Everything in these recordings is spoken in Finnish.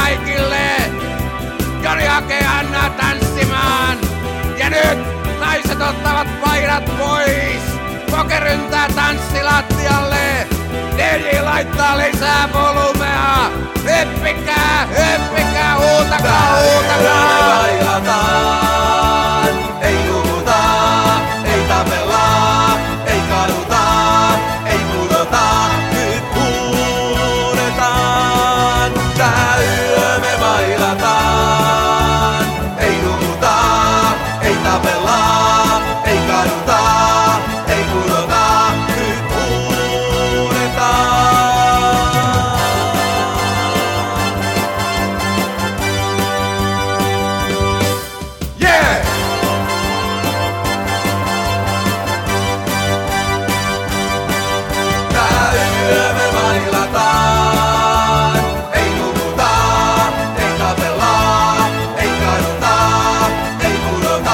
kaikille. Joni hakee Annaa tanssimaan. Ja nyt naiset ottavat paidat pois. Poke ryntää tanssilattialle. DJ laittaa lisää volumea. Hyppikää, hyppikää, huutakaa, huutakaa. Bailataan, ei nukuta, ei tapella, ei kaduta, ei pudota. Nyt huudetaan, tää yö me bailataan. Ei nukuta, ei tapella, ei kaduta, ei pudota. Nyt huudetaan. Yeah! Tää yö me bailataan. Ei nukuta, ei tapella, ei kaduta, ei pudota.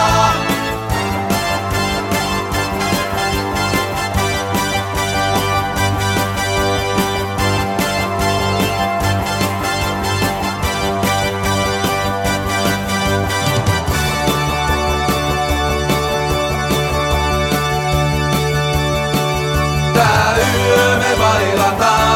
Tää yö me bailataan.